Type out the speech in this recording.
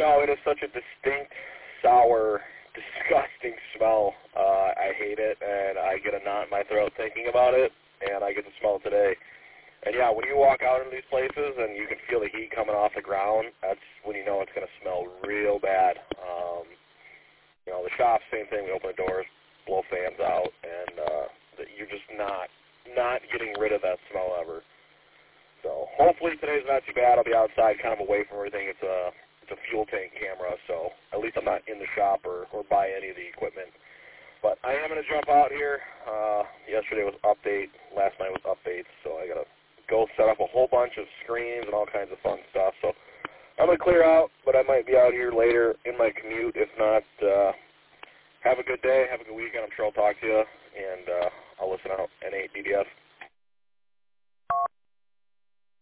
No, it is such a distinct, sour, disgusting smell. I hate it, and I get a knot in my throat thinking about it, and I get to smell it today. And yeah, when you walk out into these places and you can feel the heat coming off the ground, that's when you know it's going to smell real bad. You know, the shop, same thing. We open the doors, blow fans out, and you're just not getting rid of that smell ever. So hopefully today's not too bad. I'll be outside kind of away from everything. It's a fuel tank camera, so at least I'm not in the shop or by any of the equipment. But I am going to jump out here. Yesterday was update. Last night was updates, so I got to go set up a whole bunch of screens and all kinds of fun stuff. So I'm going to clear out, but I might be out here later in my commute. If not, have a good day. Have a good weekend. I'm sure I'll talk to you, and I'll listen out. N8 DDS.